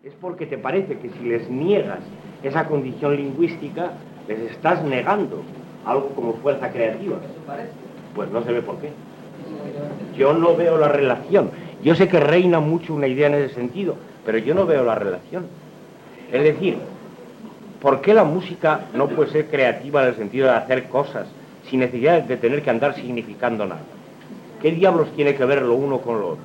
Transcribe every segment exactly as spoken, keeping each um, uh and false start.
es porque te parece que si les niegas esa condición lingüística, les estás negando algo como fuerza creativa. Pues no se ve por qué. Yo no veo la relación. Yo sé que reina mucho una idea en ese sentido, pero yo no veo la relación. Es decir, ¿por qué la música no puede ser creativa en el sentido de hacer cosas sin necesidad de tener que andar significando nada? ¿Qué diablos tiene que ver lo uno con lo otro?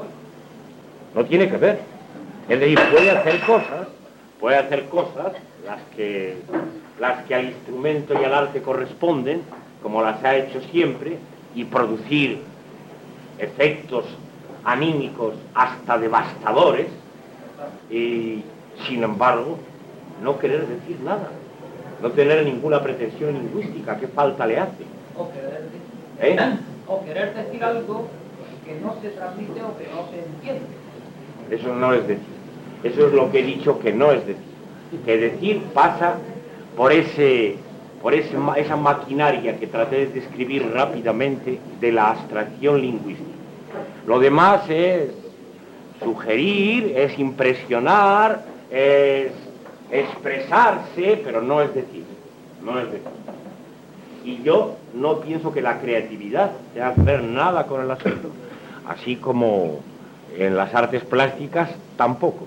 No tiene que ver. Es decir, puede hacer cosas, puede hacer cosas, las que, las que al instrumento y al arte corresponden, como las ha hecho siempre, y producir efectos anímicos hasta devastadores, y sin embargo, no querer decir nada, no tener ninguna pretensión lingüística. ¿Qué falta le hace? O querer, ¿Eh? o querer decir algo que no se transmite o que no se entiende. Eso no es decir. Eso es lo que he dicho que no es decir. Que decir pasa por ese, por ese, esa maquinaria que traté de describir rápidamente de la abstracción lingüística. Lo demás es sugerir, es impresionar, es expresarse, pero no es decir. No es decir. Y yo no pienso que la creatividad tenga que ver nada con el asunto. Así como en las artes plásticas tampoco.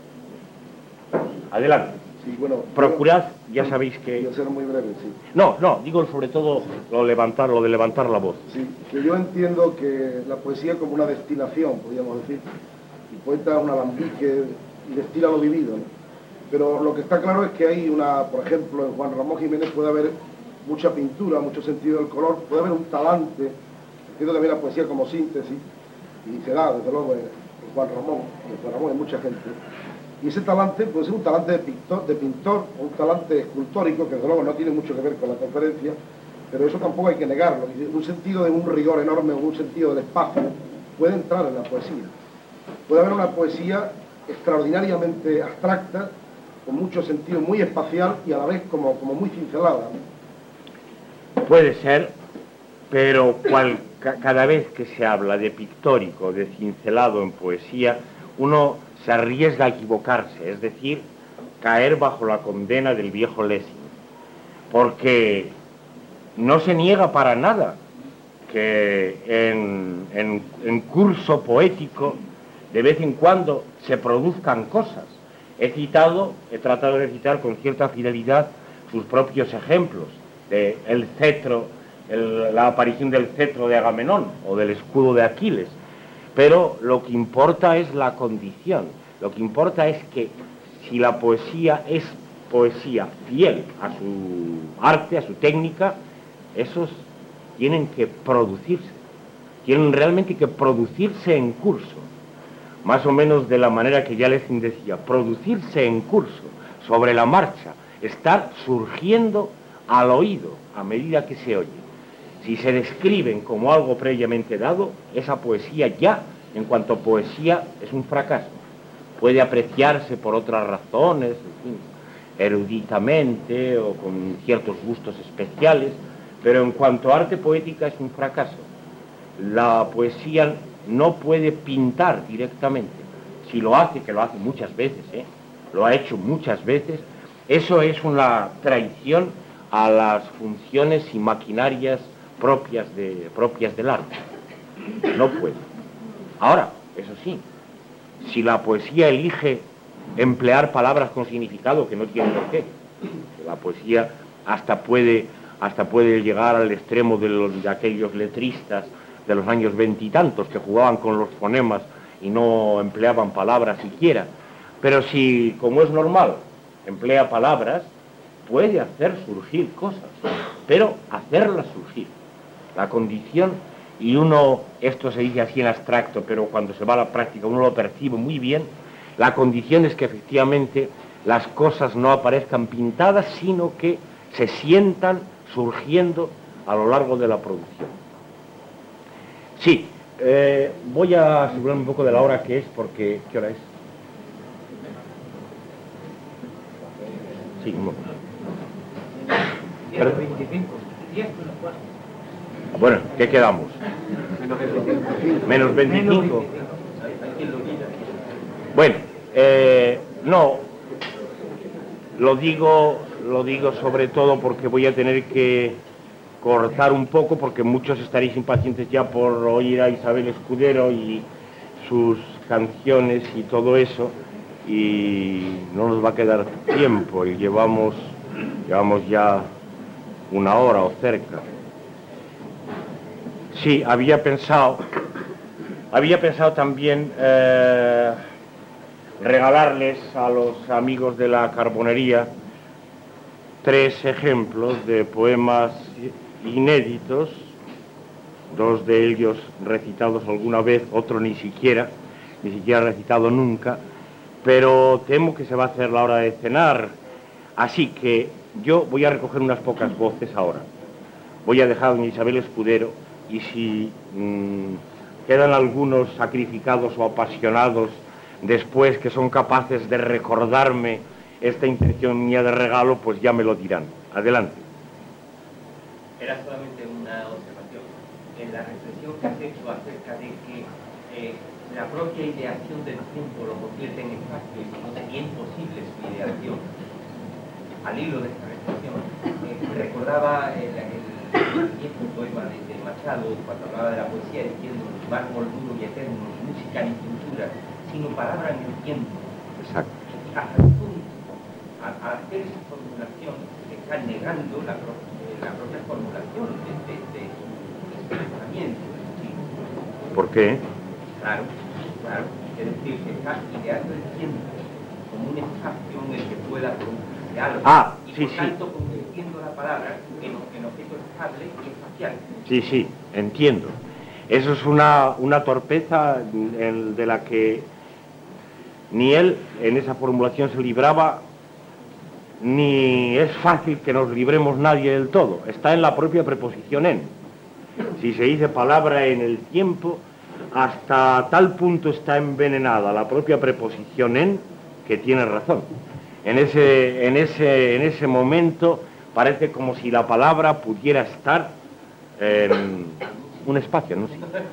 Adelante. Sí, bueno, procurad, ya sabéis que... Voy a ser muy breve, sí. No, no, digo sobre todo lo, levantar, lo de levantar la voz. Sí, que yo entiendo que la poesía es como una destilación, podríamos decir. El poeta es un alambique y destila lo vivido, ¿no? Pero lo que está claro es que hay una, por ejemplo, en Juan Ramón Jiménez puede haber mucha pintura, mucho sentido del color, puede haber un talante. Entiendo también la poesía como síntesis, y se da, desde luego, en Juan Ramón, en Juan Ramón hay mucha gente. Y ese talante puede ser un talante de pintor, de pintor o un talante escultórico, que desde luego no tiene mucho que ver con la conferencia, pero eso tampoco hay que negarlo. Un sentido de un rigor enorme o un sentido del espacio puede entrar en la poesía. Puede haber una poesía extraordinariamente abstracta, con mucho sentido, muy espacial y a la vez como, como muy cincelada, ¿no? Puede ser, pero cual, cada vez que se habla de pictórico, de cincelado en poesía, uno se arriesga a equivocarse, es decir, caer bajo la condena del viejo Lessing, porque no se niega para nada que en, en, en curso poético de vez en cuando se produzcan cosas. He citado, he tratado de citar con cierta fidelidad sus propios ejemplos, de el cetro, el, la aparición del cetro de Agamenón o del escudo de Aquiles. Pero lo que importa es la condición, lo que importa es que si la poesía es poesía fiel a su arte, a su técnica, esos tienen que producirse, tienen realmente que producirse en curso, más o menos de la manera que ya Lessing decía, producirse en curso, sobre la marcha, estar surgiendo al oído a medida que se oye. Si se describen como algo previamente dado, esa poesía ya, en cuanto a poesía, es un fracaso. Puede apreciarse por otras razones, en fin, eruditamente o con ciertos gustos especiales, pero en cuanto a arte poética es un fracaso. La poesía no puede pintar directamente. Si lo hace, que lo hace muchas veces, ¿eh? Lo ha hecho muchas veces, eso es una traición a las funciones y maquinarias propias, de, propias del arte. No puede. Ahora, eso sí, si la poesía elige emplear palabras con significado, que no tiene por qué, la poesía hasta puede, hasta puede llegar al extremo de, los, de aquellos letristas de los años veintitantos que jugaban con los fonemas y no empleaban palabras siquiera, pero si, como es normal, emplea palabras, puede hacer surgir cosas, pero hacerlas surgir. La condición, y uno, esto se dice así en abstracto, pero cuando se va a la práctica uno lo percibe muy bien, la condición es que efectivamente las cosas no aparezcan pintadas, sino que se sientan surgiendo a lo largo de la producción. Sí, eh, voy a asegurarme un poco de la hora que es, porque... ¿Qué hora es? Sí, un momento. diez veinticinco. diez menos cuatro. Bueno, ¿qué quedamos? Menos veinticinco. Bueno, eh, No, lo digo, lo digo sobre todo porque voy a tener que cortar un poco, porque muchos estaréis impacientes ya por oír a Isabel Escudero y sus canciones y todo eso, y no nos va a quedar tiempo, y llevamos, llevamos ya una hora o cerca. Sí, había pensado, había pensado también eh, regalarles a los amigos de la Carbonería tres ejemplos de poemas inéditos, dos de ellos recitados alguna vez, otro ni siquiera, ni siquiera recitado nunca, pero temo que se va a hacer la hora de cenar, así que yo voy a recoger unas pocas voces ahora. Voy a dejar a doña Isabel Escudero, y si mmm, quedan algunos sacrificados o apasionados después que son capaces de recordarme esta intención mía de regalo, pues ya me lo dirán. Adelante. Era solamente una observación. En la reflexión que has hecho acerca de que eh, la propia ideación del tiempo lo convierte en espacio y no sería imposible su ideación. Al hilo de esta reflexión, eh, recordaba el, el, el viejo poema de, de Machado, cuando hablaba de la poesía, diciendo mármol duro y eterno, música ni pintura, sino palabra en el tiempo. Exacto. Hasta el punto, al hacer esa formulación, se está negando la, la propia formulación de, de, de su pensamiento. ¿Sí? ¿Por qué? Claro, claro. Es decir, que está ideando el tiempo como un espacio en el que pueda producirse algo. Ah, y sí, por sí. tanto, convirtiendo la palabra en, en objeto estable y espacial. Sí, sí, entiendo. Eso es una, una torpeza en, de la que ni él en esa formulación se libraba, ni es fácil que nos libremos nadie del todo. Está en la propia preposición en. Si se dice palabra en el tiempo, hasta tal punto está envenenada la propia preposición en, que tiene razón. En ese, en ese, en ese momento parece como si la palabra pudiera estar en un espacio, no sé.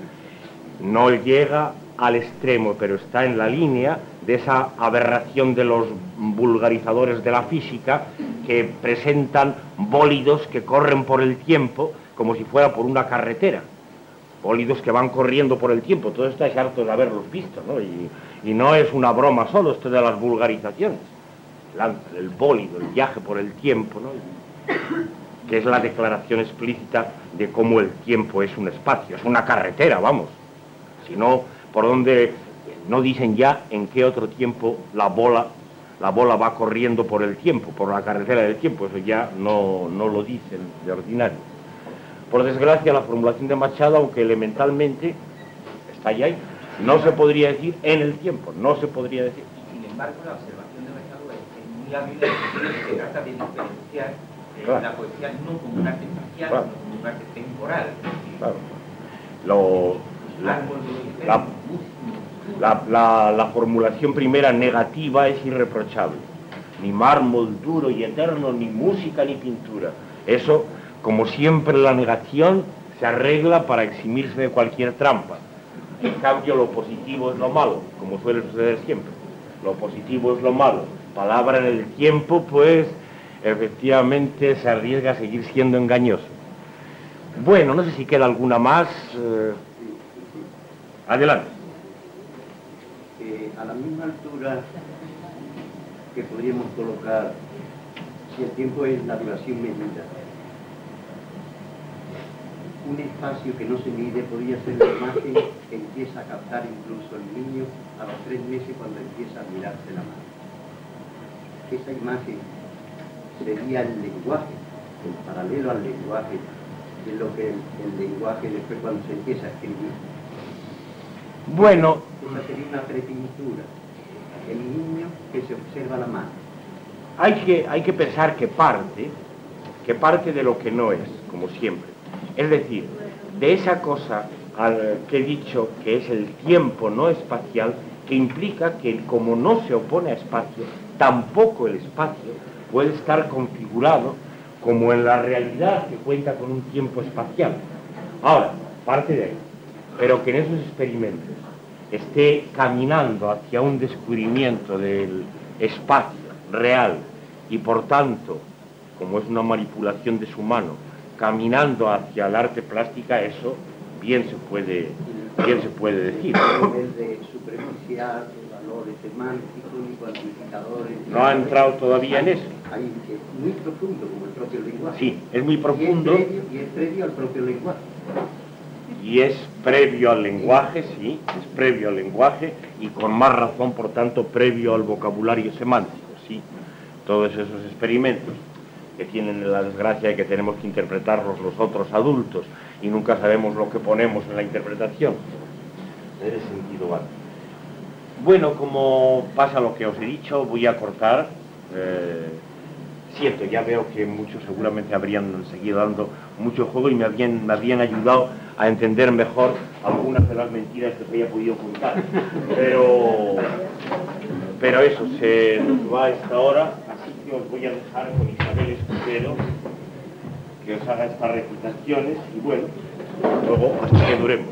No llega al extremo, pero está en la línea de esa aberración de los vulgarizadores de la física que presentan bólidos que corren por el tiempo como si fuera por una carretera. Bólidos que van corriendo por el tiempo. Todo esto es harto de haberlos visto, ¿no? Y, y no es una broma solo esto de las vulgarizaciones. La, el bólido, el viaje por el tiempo, ¿no? Y, que es la declaración explícita de cómo el tiempo es un espacio, es una carretera, vamos. Si no, por donde no dicen ya en qué otro tiempo la bola, la bola va corriendo por el tiempo, por la carretera del tiempo, eso ya no, no lo dicen de ordinario. Por desgracia, la formulación de Machado, aunque elementalmente está ahí, no se podría decir en el tiempo, no se podría decir. Y sin embargo, la observación de Machado es muy hábil en el que trata de diferenciar eh, Claro. la poesía no como un arte espacial, Claro. sino como un arte temporal. Claro. Lo, la, Árbol de la, música. la, la, la formulación primera negativa es irreprochable. Ni mármol duro y eterno, ni música, ni pintura. Eso, como siempre, la negación se arregla para eximirse de cualquier trampa. En cambio, lo positivo es lo malo, como suele suceder siempre. Lo positivo es lo malo. Palabra en el tiempo, pues, efectivamente se arriesga a seguir siendo engañoso. Bueno, no sé si queda alguna más. Eh... Adelante. Eh, a la misma altura que podríamos colocar, si el tiempo es la duración medida, un espacio que no se mide podría ser la imagen que empieza a captar incluso el niño a los tres meses cuando empieza a mirarse la mano. Esa imagen sería el lenguaje, el paralelo al lenguaje, de lo que el, el lenguaje después cuando se empieza a escribir. Bueno, Esa sería una prepintura, el niño que se observa la mano. hay que, hay que pensar que parte, que parte de lo que no es, como siempre. Es decir, de esa cosa al que he dicho que es el tiempo no espacial, que implica que como no se opone a espacio, tampoco el espacio puede estar configurado como en la realidad que cuenta con un tiempo espacial. Ahora, parte de ahí, pero que en esos experimentos esté caminando hacia un descubrimiento del, espacio, real, y por tanto, como es una manipulación de su mano, caminando hacia el arte plástica, eso bien se puede, bien se puede decir. A nivel de superficial, de valores semánticos y cuantificadores. No ha entrado todavía en eso. Ahí es muy profundo, como el propio lenguaje. Sí, es muy profundo. Y es previo, y es previo al propio lenguaje. Y es previo al lenguaje, sí, es previo al lenguaje y con más razón, por tanto, previo al vocabulario semántico, sí. Todos esos experimentos que tienen la desgracia de que tenemos que interpretarlos los otros adultos y nunca sabemos lo que ponemos en la interpretación. En ese sentido, vale. Bueno, como pasa lo que os he dicho, voy a cortar. Eh, siento, ya veo que muchos seguramente habrían seguido dando mucho juego y me habían, me habían ayudado a entender mejor algunas de las mentiras que os había podido contar. Pero, pero eso, se nos va a esta hora, así que os voy a dejar con Isabel Escudero, que os haga estas recitaciones y bueno, luego hasta que duremos.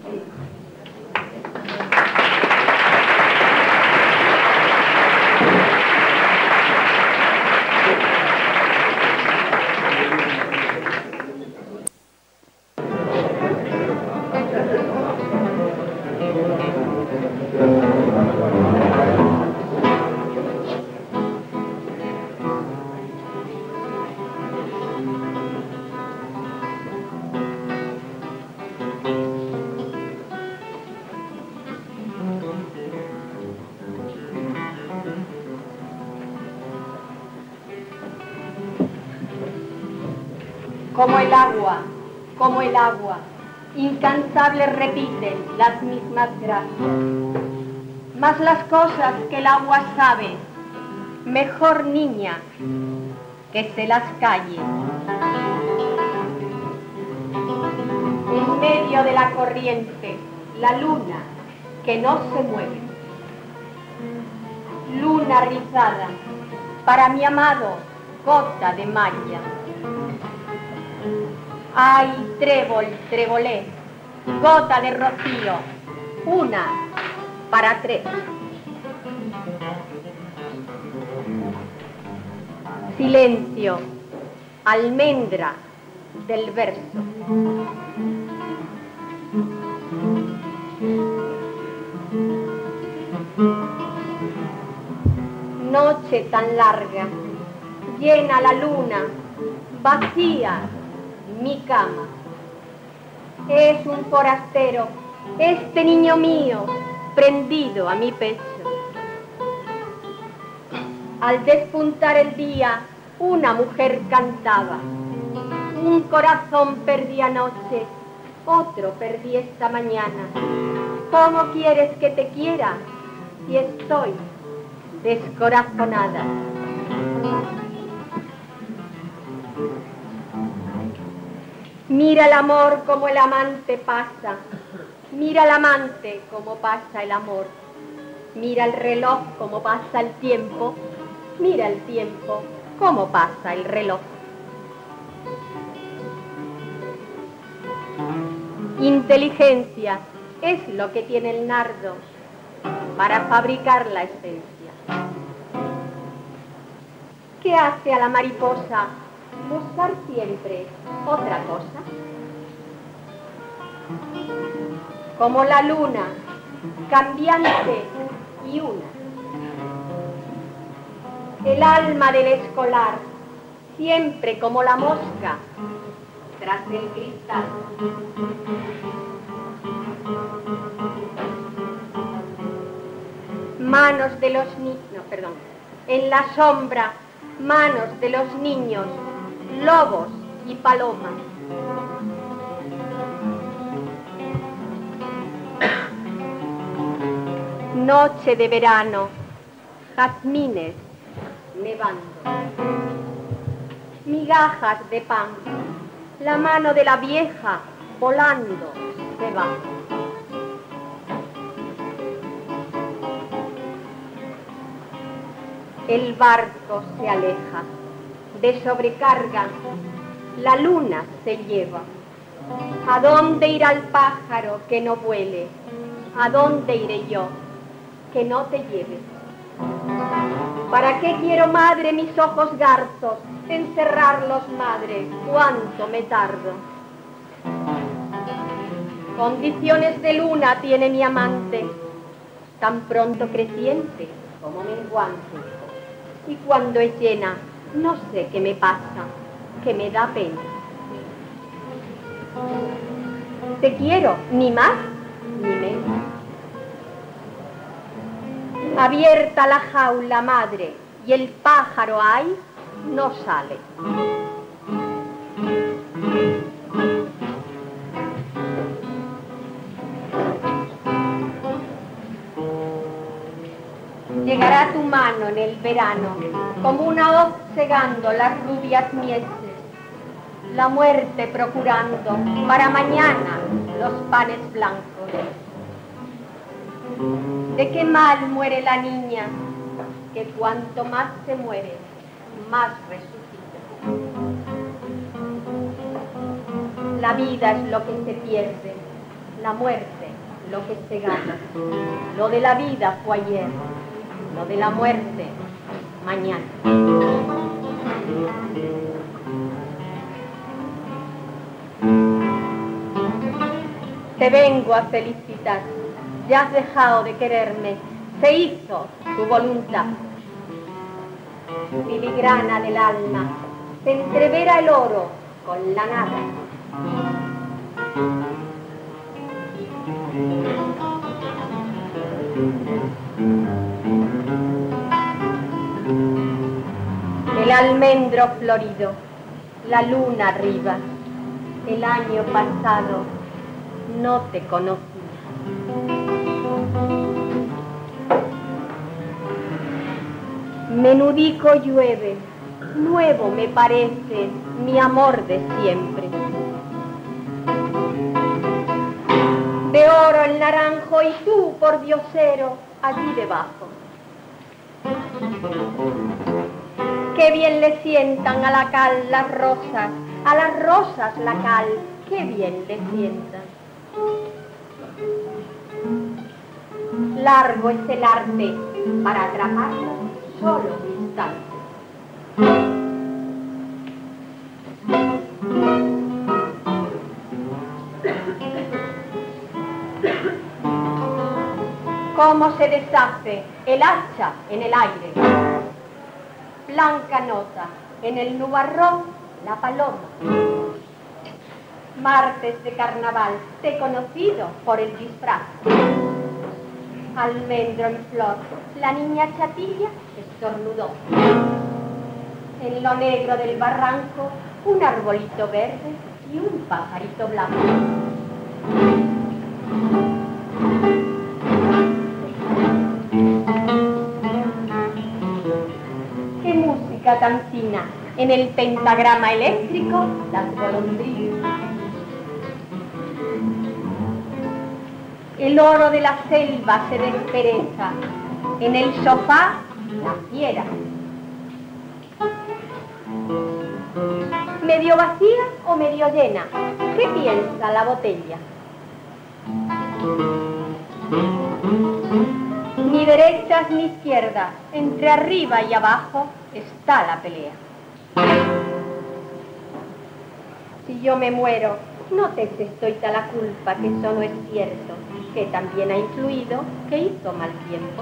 Como el agua, como el agua, incansables repiten las mismas gracias. Mas las cosas que el agua sabe, mejor niña que se las calle. En medio de la corriente, la luna que no se mueve. Luna rizada, para mi amado, gota de malla. Ay, trébol, trebolé, gota de rocío, una para tres. Silencio, almendra del verso. Noche tan larga, llena la luna, vacía mi cama. Es un forastero, este niño mío, prendido a mi pecho. Al despuntar el día, una mujer cantaba. Un corazón perdí anoche, otro perdí esta mañana. ¿Cómo quieres que te quiera si estoy descorazonada? Mira el amor como el amante pasa, mira el amante como pasa el amor, mira el reloj como pasa el tiempo, mira el tiempo como pasa el reloj. Inteligencia es lo que tiene el nardo para fabricar la esencia. ¿Qué hace a la mariposa buscar siempre otra cosa? Como la luna, cambiante y una. El alma del escolar, siempre como la mosca, tras el cristal. Manos de los niños, no, perdón, en la sombra, manos de los niños, lobos y palomas. Noche de verano, jazmines nevando. Migajas de pan, la mano de la vieja volando se va. El barco se aleja, de sobrecarga, la luna se lleva. ¿A dónde irá el pájaro que no vuele? ¿A dónde iré yo que no te lleve? ¿Para qué quiero, madre, mis ojos garzos? Encerrarlos, madre, cuánto me tardo. Condiciones de luna tiene mi amante, tan pronto creciente como menguante. Y cuando es llena, no sé qué me pasa, que me da pena. Te quiero, ni más ni menos. Abierta la jaula, madre, y el pájaro ay no sale. Llegará tu mano en el verano, como una hoz cegando las rubias mieses, la muerte procurando para mañana los panes blancos. ¿De qué mal muere la niña? Que cuanto más se muere, más resucita. La vida es lo que se pierde, la muerte lo que se gana. Lo de la vida fue ayer, lo de la muerte mañana. Te vengo a felicitar. Ya has dejado de quererme, se hizo tu voluntad. Filigrana del alma, se entrevera el oro con la nada. El almendro florido, la luna arriba, el año pasado no te conocí. Menudico llueve, nuevo me parece mi amor de siempre. De oro el naranjo y tú, por diosero, allí debajo. Qué bien le sientan a la cal las rosas, a las rosas la cal, qué bien le sientan. Largo es el arte para atraparlo. Solo un instante. Cómo se deshace el hacha en el aire. Blanca nota en el nubarrón la paloma. Martes de carnaval, te he conocido por el disfraz. Almendro en flor, la niña chatilla estornudó. En lo negro del barranco, un arbolito verde y un pajarito blanco. Qué música tan fina, en el pentagrama eléctrico, las golondrinas. El oro de la selva se despereza, en el sofá la fiera. ¿Medio vacía o medio llena? ¿Qué piensa la botella? Ni derechas ni izquierdas, entre arriba y abajo está la pelea. Si yo me muero, no te eches toita la culpa, que eso no es cierto, que también ha influido que hizo mal tiempo.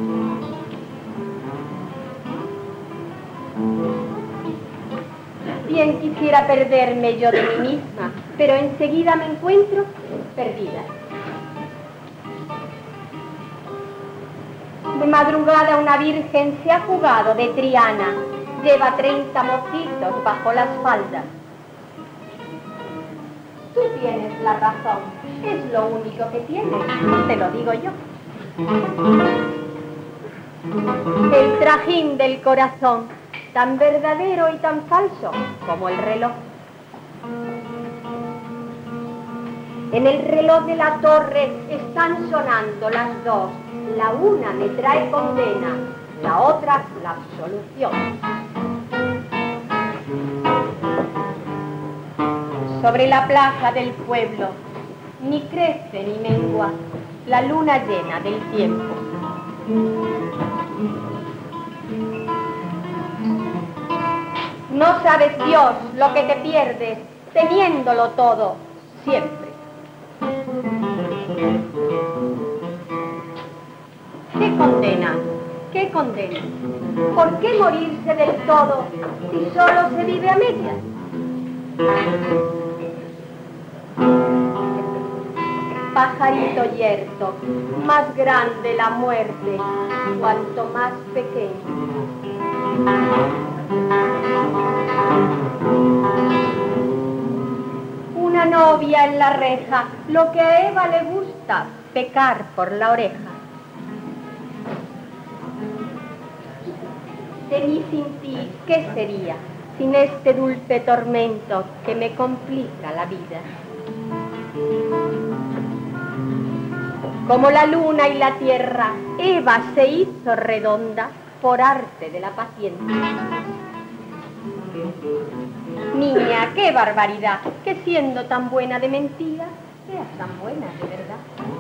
Bien quisiera perderme yo de mí misma, pero enseguida me encuentro perdida. De madrugada una virgen se ha jugado de Triana, lleva treinta mocitos bajo las faldas. Tú tienes la razón, es lo único que tienes, te lo digo yo. El trajín del corazón, tan verdadero y tan falso como el reloj. En el reloj de la torre están sonando las dos. La una me trae condena, la otra la absolución. Sobre la plaza del pueblo, ni crece ni mengua la luna llena del tiempo. No sabes, Dios, lo que te pierdes, teniéndolo todo, siempre. ¿Qué condena? ¿Qué condena? ¿Por qué morirse del todo si solo se vive a medias? Pajarito yerto, más grande la muerte, cuanto más pequeño. Una novia en la reja, lo que a Eva le gusta, pecar por la oreja. De mí sin ti, ¿qué sería? Sin este dulce tormento que me complica la vida. Como la luna y la tierra, Eva se hizo redonda por arte de la paciencia. Niña, qué barbaridad, que siendo tan buena de mentira, seas tan buena de verdad.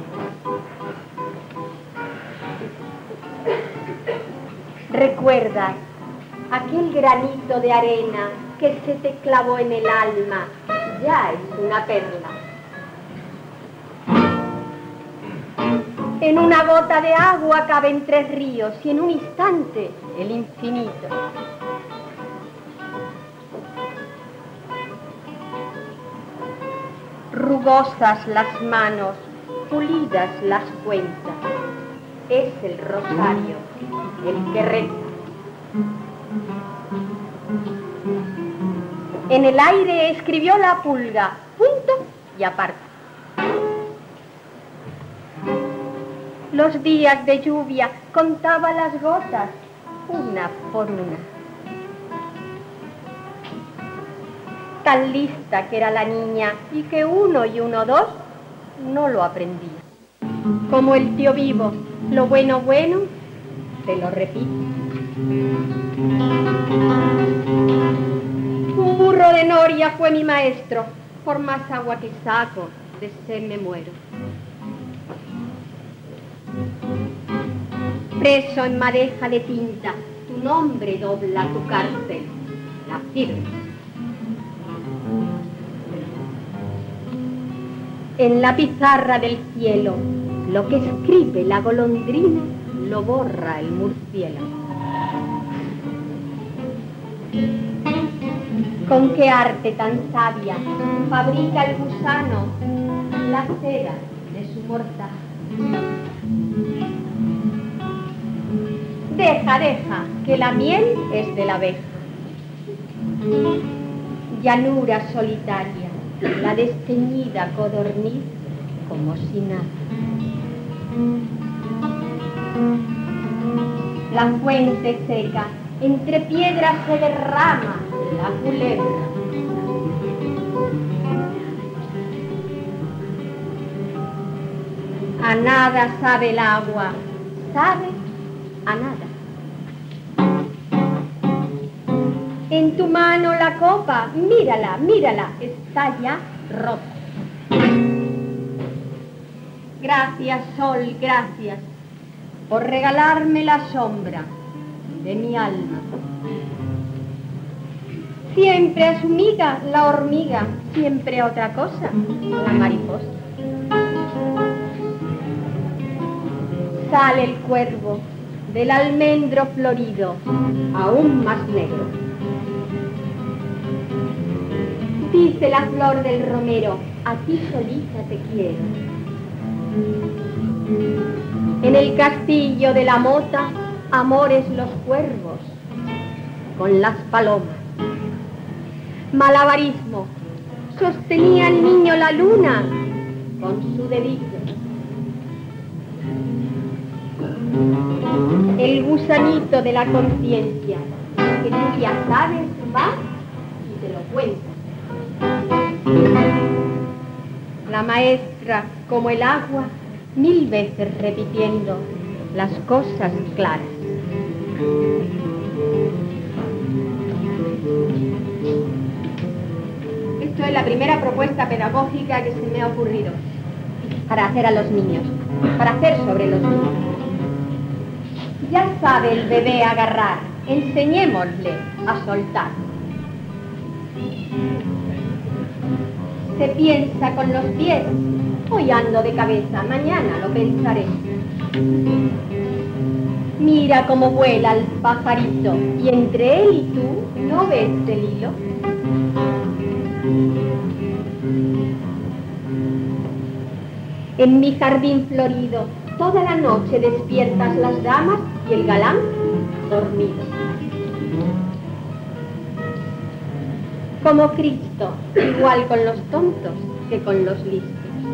¿Recuerdas aquel granito de arena que se te clavó en el alma? Ya es una perla. En una gota de agua caben tres ríos y en un instante el infinito. Rugosas las manos, pulidas las cuentas, es el rosario el que reza. En el aire escribió la pulga, punto y aparte. Los días de lluvia contaba las gotas, una por una. Tan lista que era la niña y que uno y uno dos no lo aprendía. Como el tío Vivo, lo bueno bueno, te lo repito. Un burro de noria fue mi maestro, por más agua que saco, de sed me muero. Preso en madeja de tinta, tu nombre dobla tu cárcel, la firme. En la pizarra del cielo, lo que escribe la golondrina, lo borra el murciélago. ¿Con qué arte tan sabia fabrica el gusano la cera de su mortaja? Deja, deja, que la miel es de la abeja. Llanura solitaria, la desteñida codorniz como si nada. La fuente seca, entre piedras se derrama la culebra. A nada sabe el agua, sabe a nada. En tu mano la copa, mírala, mírala, está ya rota. Gracias, sol, gracias, por regalarme la sombra de mi alma. Siempre a su miga la hormiga, siempre a otra cosa la mariposa. Sale el cuervo del almendro florido, aún más negro. Dice la flor del romero, a ti solita te quiero. En el castillo de la mota, amores los cuervos con las palomas. Malabarismo, sostenía el niño la luna con su dedito. El gusanito de la conciencia, que tú ya sabes, va y te lo cuenta. La maestra, como el agua, mil veces repitiendo las cosas claras. Esto es la primera propuesta pedagógica que se me ha ocurrido para hacer a los niños, para hacer sobre los niños. Ya sabe el bebé agarrar, enseñémosle a soltar. Se piensa con los pies, hoy ando de cabeza, mañana lo pensaré. Mira cómo vuela el pajarito, y entre él y tú, ¿no ves el hilo? En mi jardín florido, toda la noche despiertas las damas y el galán dormido. Como Cristo, igual con los tontos que con los listos.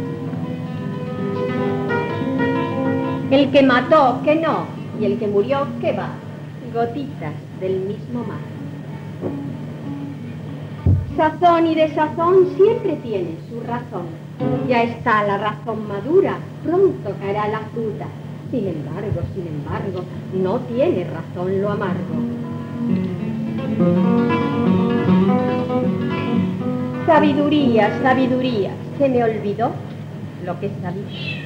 El que mató, que no, y el que murió, que va, gotitas del mismo mar. Sazón y desazón siempre tiene su razón. Ya está la razón madura, pronto caerá la fruta. Sin embargo, sin embargo, no tiene razón lo amargo. Sabiduría, sabiduría, se me olvidó lo que sabía.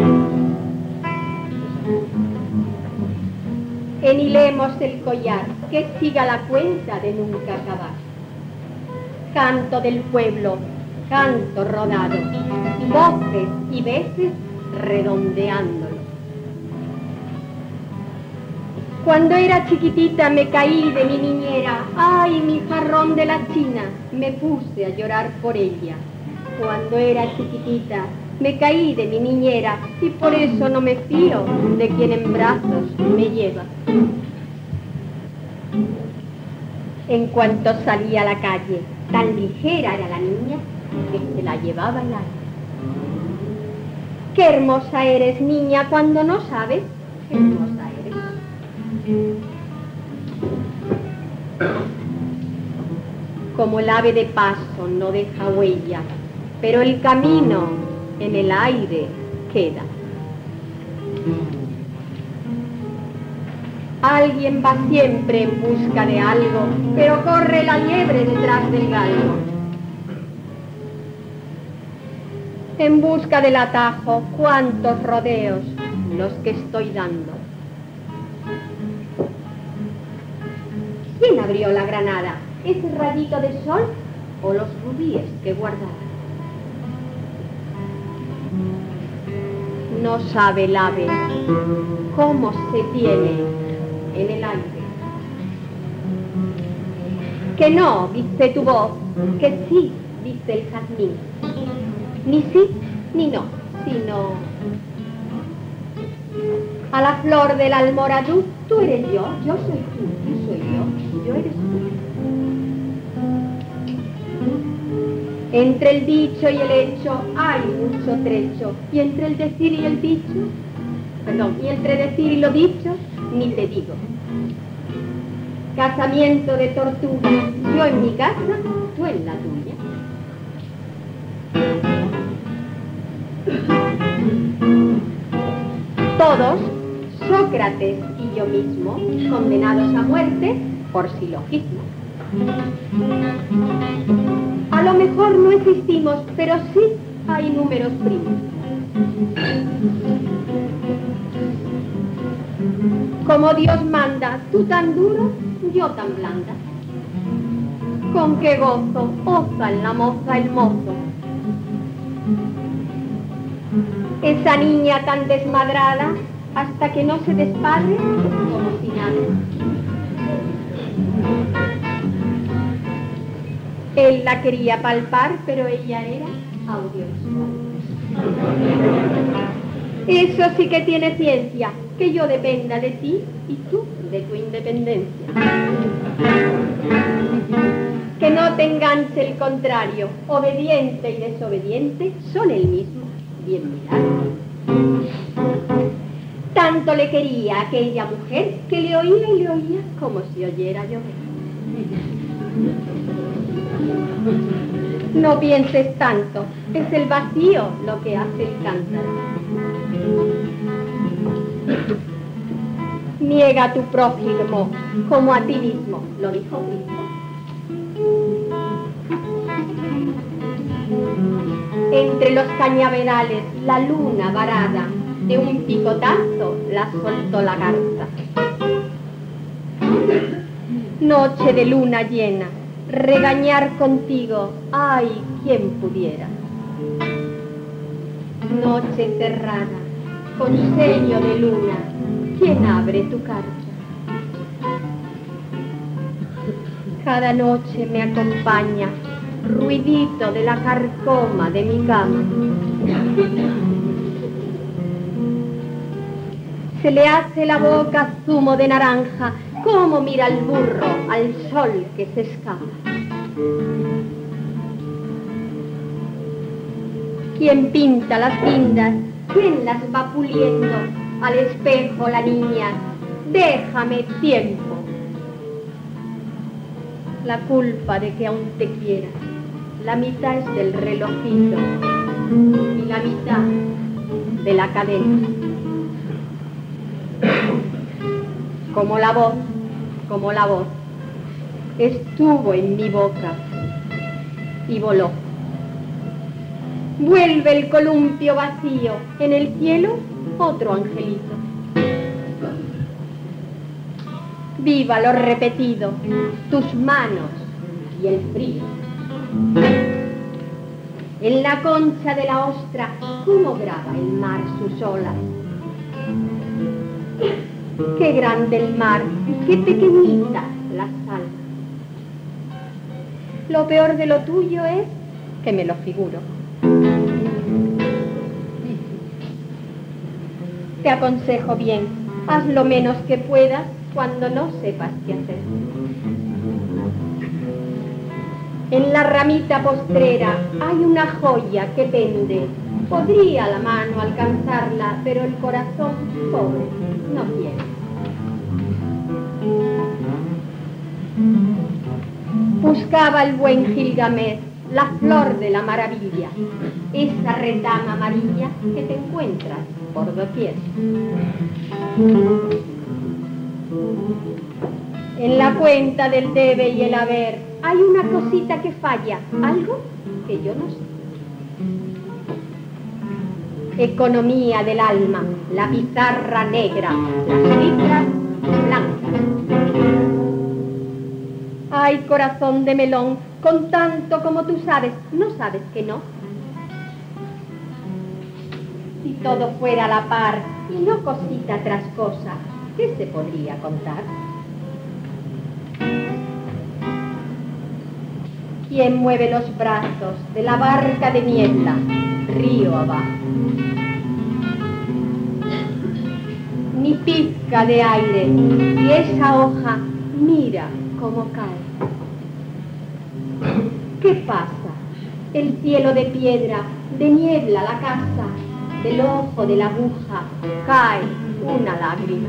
Enhilemos el collar, que siga la cuenta de nunca acabar. Canto del pueblo, canto rodado, voces y veces redondeándolo. Cuando era chiquitita me caí de mi niñera, ay, mi jarrón de la China, me puse a llorar por ella. Cuando era chiquitita me caí de mi niñera y por eso no me fío de quien en brazos me lleva. En cuanto salí a la calle, tan ligera era la niña que se la llevaba el alma. Qué hermosa eres, niña, cuando no sabes qué hermosa eres. Como el ave de paso no deja huella, pero el camino en el aire queda. Alguien va siempre en busca de algo, pero corre la liebre detrás del galgo. En busca del atajo, cuántos rodeos los que estoy dando. ¿Quién abrió la granada? ¿Ese rayito de sol o los rubíes que guardaba? No sabe el ave cómo se tiene en el aire. Que no, dice tu voz, que sí, dice el jazmín. Ni sí, ni no, sino a la flor del almoradú, tú eres yo, yo soy tú, tú soy yo, yo eres tú. Entre el dicho y el hecho hay mucho trecho, y entre el decir y el dicho, perdón, y entre decir y lo dicho, ni te digo. Casamiento de tortuga, yo en mi casa, tú en la tuya. Todos, Sócrates y yo mismo, condenados a muerte por silogismo. A lo mejor no existimos, pero sí hay números primos. Como Dios manda, tú tan duro, yo tan blanda. Con qué gozo, oza en la moza el mozo. Esa niña tan desmadrada, hasta que no se despadre, como si nada. Él la quería palpar, pero ella era audiovisual. Eso sí que tiene ciencia, que yo dependa de ti y tú de tu independencia. Que no te enganche el contrario, obediente y desobediente son el mismo, bien mirado. Tanto le quería a aquella mujer que le oía y le oía como si oyera llover. No pienses tanto, es el vacío lo que hace el cántaro. Niega a tu prójimo como a ti mismo, lo dijo Cristo. Entre los cañaverales, la luna varada, de un picotazo la soltó la garza. Noche de luna llena, regañar contigo, ay, quien pudiera. Noche cerrada, con sello de luna, ¿quién abre tu carta? Cada noche me acompaña ruidito de la carcoma de mi cama. Se le hace la boca zumo de naranja, como mira el burro al sol que se escapa. ¿Quién pinta las guindas? ¿Quién las va puliendo? Al espejo la niña, déjame tiempo. La culpa de que aún te quiera, la mitad es del relojito y la mitad de la cadena. Como la voz, como la voz, estuvo en mi boca y voló. Vuelve el columpio vacío, en el cielo otro angelito. Viva lo repetido, tus manos y el frío. En la concha de la ostra, ¿cómo graba el mar sus olas? Qué grande el mar, qué pequeñita la sal. Lo peor de lo tuyo es que me lo figuro. Te aconsejo bien, haz lo menos que puedas cuando no sepas qué hacer. En la ramita postrera hay una joya que pende. Podría la mano alcanzarla, pero el corazón, pobre, no quiere. Buscaba el buen Gilgamesh la flor de la maravilla, esa retama amarilla que te encuentras por doquier. En la cuenta del debe y el haber hay una cosita que falla, algo que yo no sé. Economía del alma, la pizarra negra, las cifras blancas. Ay, corazón de melón, con tanto como tú sabes, ¿no sabes que no? Si todo fuera a la par y no cosita tras cosa, ¿qué se podría contar? ¿Quién mueve los brazos de la barca de niebla, río abajo? Ni pizca de aire, y esa hoja, mira cómo cae. ¿Qué pasa? El cielo de piedra, de niebla la casa, del ojo de la aguja cae una lágrima.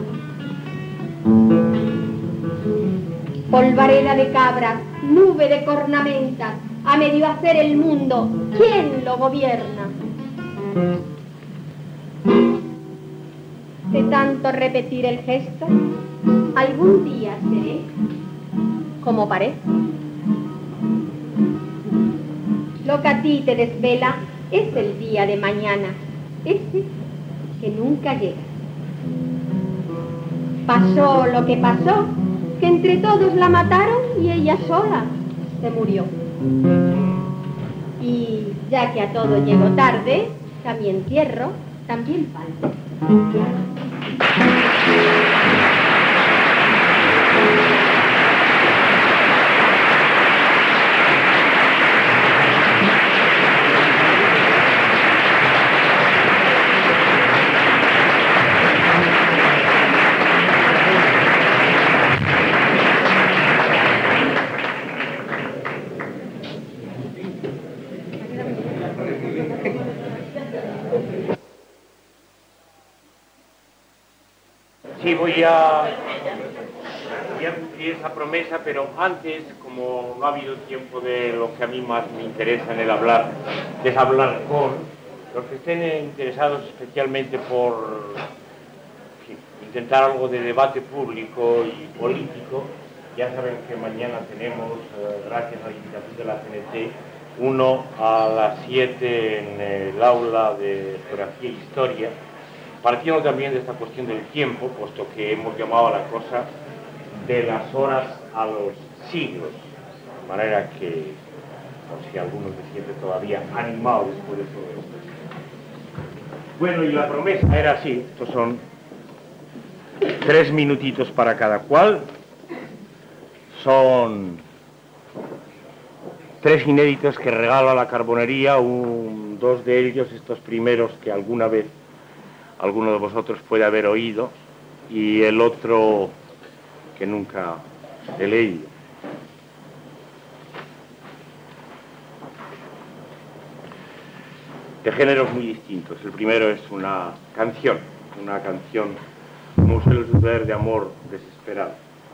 Polvareda de cabras, nube de cornamentas, a medio hacer el mundo, ¿quién lo gobierna? De tanto repetir el gesto, algún día seré como parezco. Lo que a ti te desvela es el día de mañana, ese que nunca llega. Pasó lo que pasó, que entre todos la mataron y ella sola se murió. Y ya que a todo llegó tarde, también entierro, también falta. Sí, voy a, voy a cumplir esa promesa, pero antes, como no ha habido tiempo de lo que a mí más me interesa en el hablar, que es hablar con los que estén interesados especialmente por en fin, intentar algo de debate público y político. Ya saben que mañana tenemos, eh, gracias a la invitación de la C N T, uno a las siete en el aula de Geografía e Historia, partiendo también de esta cuestión del tiempo, puesto que hemos llamado a la cosa de las horas a los siglos. De manera que, por si alguno se siente todavía animado después de todo esto. Bueno, y la promesa era así, estos son tres minutitos para cada cual, son tres inéditos que regalo a la Carbonería, un, dos de ellos, estos primeros que alguna vez alguno de vosotros puede haber oído, y el otro que nunca he leído. De géneros muy distintos. El primero es una canción, una canción, como suele suceder, de amor desesperado.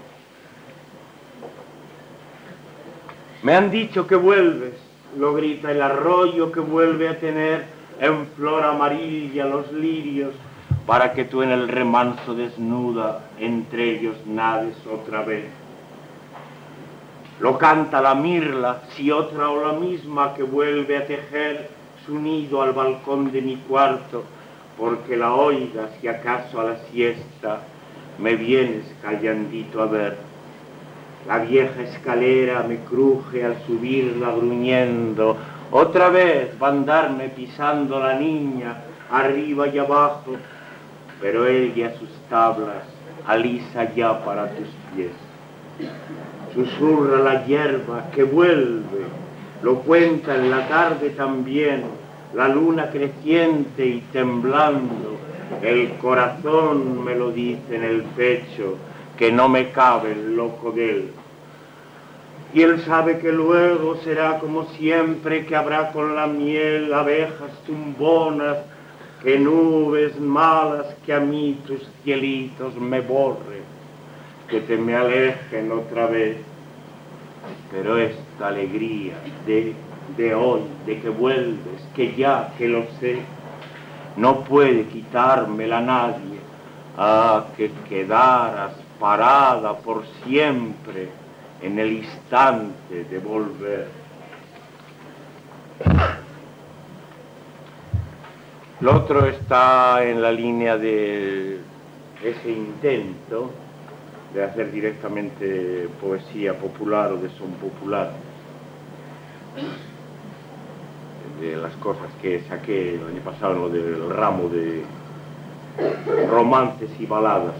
Me han dicho que vuelves, lo grita el arroyo que vuelve a tener en flor amarilla los lirios, para que tú en el remanso desnuda entre ellos nades otra vez. Lo canta la mirla, si otra o la misma que vuelve a tejer su nido al balcón de mi cuarto, porque la oiga si acaso a la siesta me vienes callandito a ver. La vieja escalera me cruje al subirla gruñendo, otra vez va a andarme pisando la niña, arriba y abajo, pero ella sus tablas alisa ya para tus pies. Susurra la hierba que vuelve, lo cuenta en la tarde también, la luna creciente y temblando, el corazón me lo dice en el pecho, que no me cabe el loco de él. Y él sabe que luego será como siempre, que habrá con la miel abejas tumbonas, que nubes malas que a mí tus cielitos me borren, que te me alejen otra vez. Pero esta alegría de, de hoy, de que vuelves, que ya que lo sé, no puede quitármela nadie. Ah, que quedaras parada por siempre en el instante de volver. Lo otro está en la línea de ese intento de hacer directamente poesía popular o de son popular, de las cosas que saqué el año pasado en lo del ramo de romances y baladas.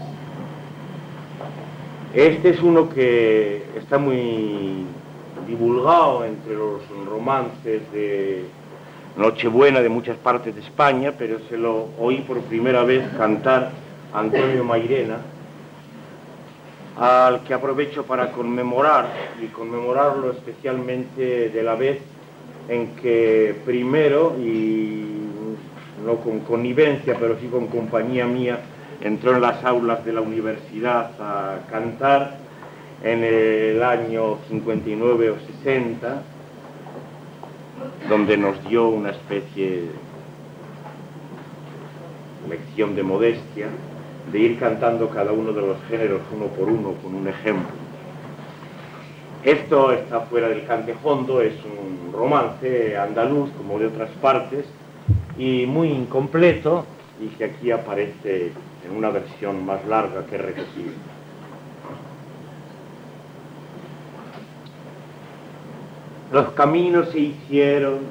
Este es uno que está muy divulgado entre los romances de Nochebuena de muchas partes de España, pero se lo oí por primera vez cantar a Antonio Mairena, al que aprovecho para conmemorar, y conmemorarlo especialmente de la vez en que primero, y no con connivencia, pero sí con compañía mía, entró en las aulas de la universidad a cantar en el año cincuenta y nueve o sesenta, donde nos dio una especie de lección de modestia, de ir cantando cada uno de los géneros uno por uno con un ejemplo. Esto está fuera del cantejondo, es un romance andaluz como de otras partes y muy incompleto, y que aquí aparece en una versión más larga que he recogido. Los caminos se hicieron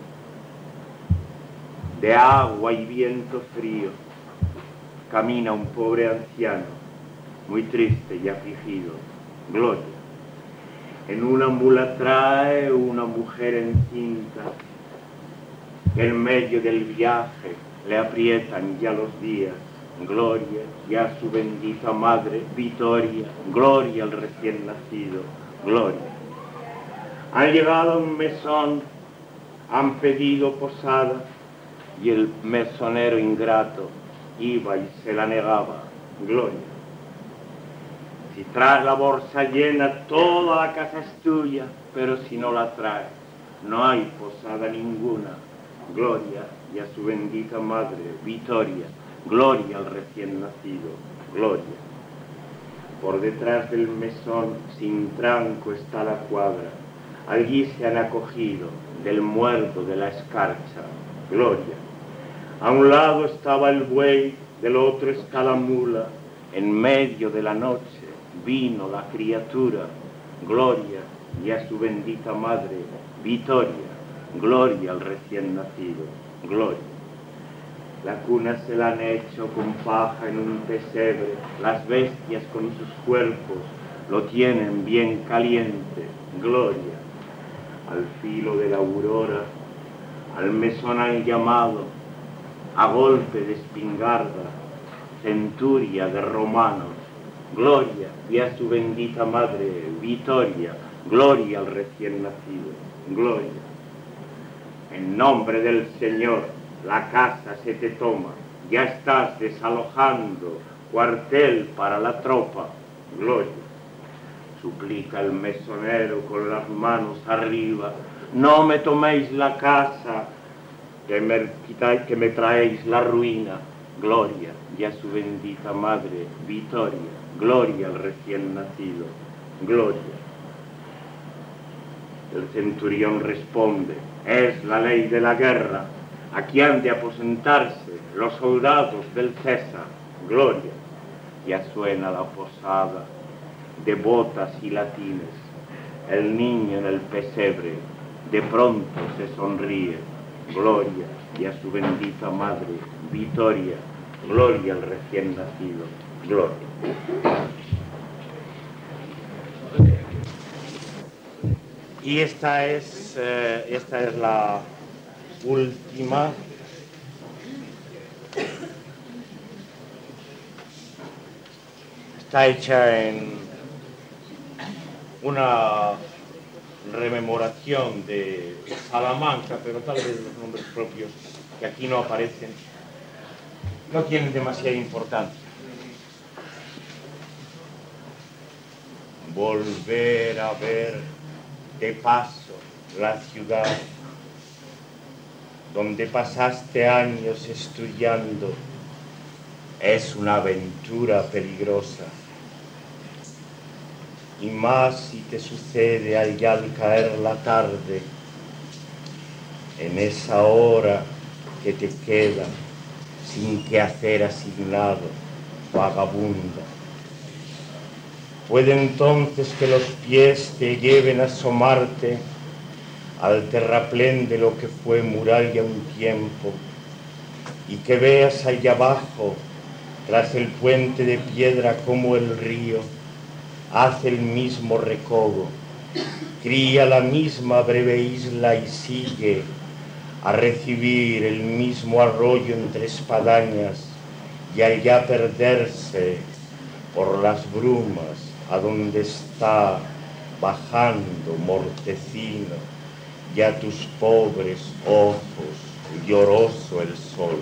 de agua y viento frío. Camina un pobre anciano, muy triste y afligido. Gloria. En una mula trae una mujer encinta, que en medio del viaje le aprietan ya los días. Gloria y a su bendita madre, Vitoria. Gloria al recién nacido. Gloria. Han llegado a un mesón, han pedido posada, y el mesonero ingrato iba y se la negaba. Gloria. Si traes la bolsa llena, toda la casa es tuya, pero si no la traes, no hay posada ninguna. Gloria y a su bendita madre, Vitoria. Gloria al recién nacido. Gloria. Por detrás del mesón, sin tranco, está la cuadra. Allí se han acogido del muerto de la escarcha. Gloria. A un lado estaba el buey, del otro está la mula. En medio de la noche vino la criatura. gloria, y a su bendita madre, Vitoria, gloria al recién nacido, gloria. La cuna se la han hecho con paja en un pesebre, las bestias con sus cuerpos lo tienen bien caliente, gloria. Al filo de la aurora, al mesón han llamado, a golpe de espingarda, centuria de romanos, gloria, y a su bendita madre, Vitoria, gloria al recién nacido, gloria. En nombre del Señor, la casa se te toma, ya estás desalojando, cuartel para la tropa, gloria. Suplica el mesonero con las manos arriba, no me toméis la casa, que me, quitáis, que me traéis la ruina, gloria, y a su bendita madre, Vitoria, gloria al recién nacido, gloria. El centurión responde, es la ley de la guerra, aquí han de aposentarse los soldados del César, gloria. Ya suena la posada de botas y latines, el niño en el pesebre de pronto se sonríe, gloria, y a su bendita madre, Vitoria, gloria al recién nacido, gloria. Y esta es, eh, esta es la última está hecha en una rememoración de Salamanca, pero tal vez los nombres propios que aquí no aparecen no tienen demasiada importancia. Volver a ver de paso la ciudad donde pasaste años estudiando es una aventura peligrosa. Y más si te sucede allá al caer la tarde, en esa hora que te queda sin quehacer asignado, vagabunda. Puede entonces que los pies te lleven a asomarte al terraplén de lo que fue muralla un tiempo, y que veas allá abajo, tras el puente de piedra, como el río hace el mismo recodo, cría la misma breve isla y sigue a recibir el mismo arroyo entre espadañas, y allá perderse por las brumas a donde está bajando mortecino, y a tus pobres ojos lloroso el sol.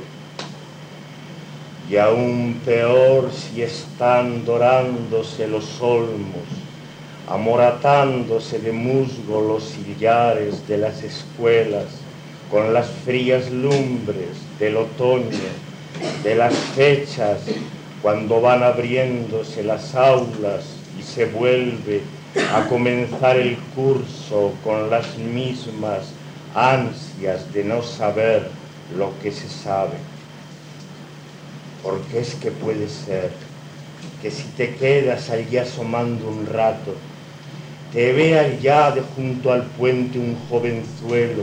Y aún peor si están dorándose los olmos, amoratándose de musgo los sillares de las escuelas, con las frías lumbres del otoño, de las fechas cuando van abriéndose las aulas y se vuelve a comenzar el curso con las mismas ansias de no saber lo que se sabe. Porque es que puede ser que si te quedas allí asomando un rato, te vea allá de junto al puente un jovenzuelo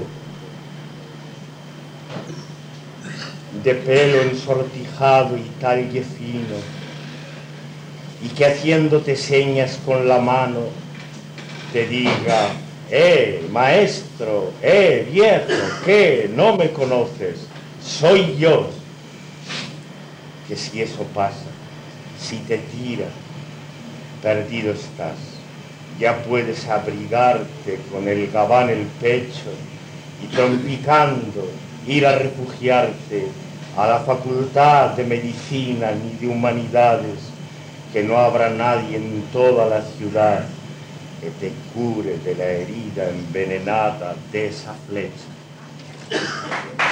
de pelo ensortijado y talle fino, y que haciéndote señas con la mano te diga, eh, maestro, eh, viejo, ¿qué? ¿No me conoces? Soy yo. Que si eso pasa, si te tira, perdido estás. Ya puedes abrigarte con el gabán en el pecho y trompicando ir a refugiarte a la facultad de medicina ni de humanidades, que no habrá nadie en toda la ciudad que te cure de la herida envenenada de esa flecha.